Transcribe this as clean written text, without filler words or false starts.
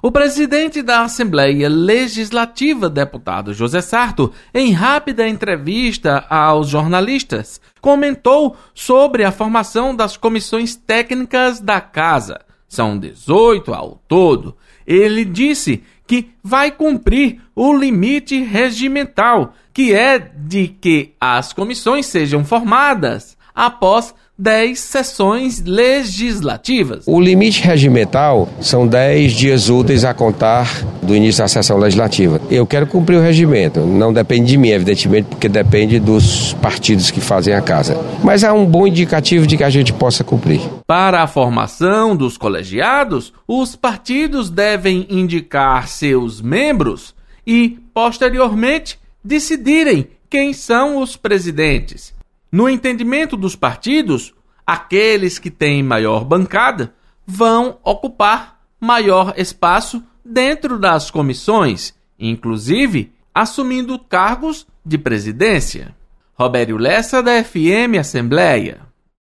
O presidente da Assembleia Legislativa, deputado José Sarto, em rápida entrevista aos jornalistas, comentou sobre a formação das comissões técnicas da Casa. São 18 ao todo. Ele disse que vai cumprir o limite regimental, que é de que as comissões sejam formadas após 10 sessões legislativas. O limite regimental são 10 dias úteis a contar do início da sessão legislativa. Eu quero cumprir o regimento, não depende de mim, evidentemente, porque depende dos partidos que fazem a casa. Mas é um bom indicativo de que a gente possa cumprir. Para a formação dos colegiados, os partidos devem indicar seus membros e, posteriormente, decidirem quem são os presidentes. No entendimento dos partidos, aqueles que têm maior bancada vão ocupar maior espaço dentro das comissões, inclusive assumindo cargos de presidência. Robério Lessa, da FM Assembleia.